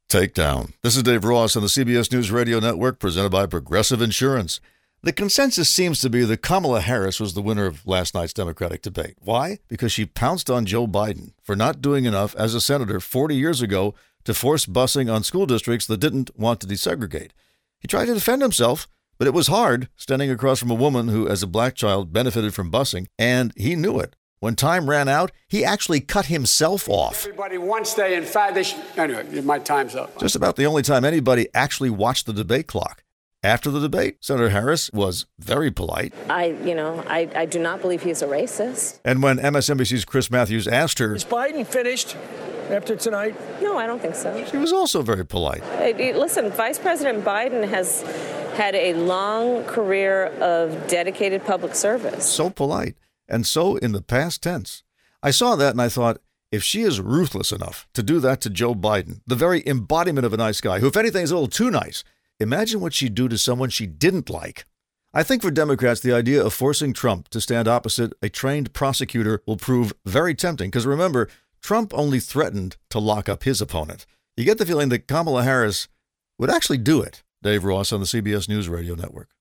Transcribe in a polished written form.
Takedown. This is Dave Ross on the CBS News Radio Network, presented by Progressive Insurance. The consensus seems to be that Kamala Harris was the winner of last night's Democratic debate. Why? Because she pounced on Joe Biden for not doing enough as a senator 40 years ago to force busing on school districts that didn't want to desegregate. He tried to defend himself, but it was hard standing across from a woman who, as a black child, benefited from busing, and he knew it. When time ran out, he actually cut himself off. Everybody, once they, in fact, anyway, my time's up. Just about the only time anybody actually watched the debate clock. After the debate, Senator Harris was very polite. I do not believe he's a racist. And when MSNBC's Chris Matthews asked her, is Biden finished after tonight? No, I don't think so. She was also very polite. Listen, Vice President Biden has had a long career of dedicated public service. So polite. And so in the past tense. I saw that and I thought, if she is ruthless enough to do that to Joe Biden, the very embodiment of a nice guy, who, if anything, is a little too nice, imagine what she'd do to someone she didn't like. I think for Democrats, the idea of forcing Trump to stand opposite a trained prosecutor will prove very tempting. Because remember, Trump only threatened to lock up his opponent. You get the feeling that Kamala Harris would actually do it. Dave Ross on the CBS News Radio Network.